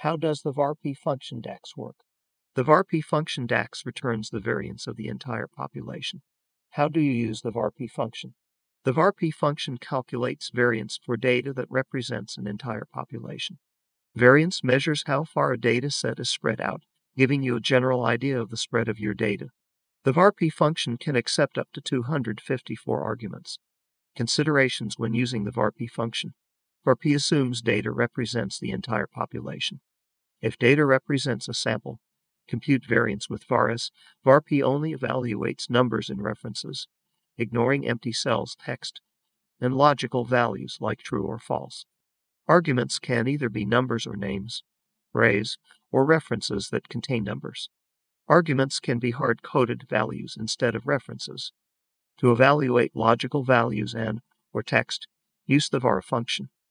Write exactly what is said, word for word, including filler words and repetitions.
How does the varp function DAX work? The varp function DAX returns the variance of the entire population. How do you use the varp function? The varp function calculates variance for data that represents an entire population. Variance measures how far a data set is spread out, giving you a general idea of the spread of your data. The varp function can accept up to two hundred fifty-four arguments. Considerations when using the varp function. varp assumes data represents the entire population. If data represents a sample, compute variance with varus. varp only evaluates numbers and references, ignoring empty cells, text, and logical values like true or false. Arguments can either be numbers or names, arrays, or references that contain numbers. Arguments can be hard-coded values instead of references. To evaluate logical values and, or text, use the var function.